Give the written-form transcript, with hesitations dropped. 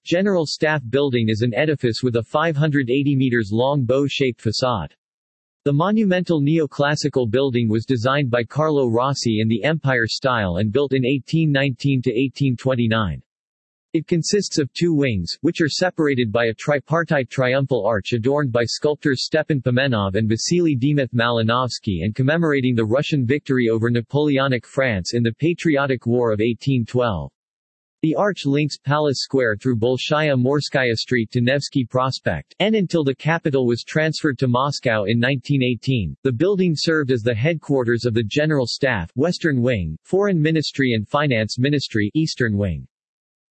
General Staff Building is an edifice with a 580 meters long bow-shaped facade. The monumental neoclassical building was designed by Carlo Rossi in the Empire style and built in 1819 to 1829. It consists of two wings, which are separated by a tripartite triumphal arch adorned by sculptors Stepan Pimenov and Vasily Dimitrov Malinovsky and commemorating the Russian victory over Napoleonic France in the Patriotic War of 1812. The arch links Palace Square through Bolshaya Morskaya Street to Nevsky Prospect, and until the capital was transferred to Moscow in 1918, the building served as the headquarters of the General Staff, Western Wing, Foreign Ministry and Finance Ministry, Eastern Wing.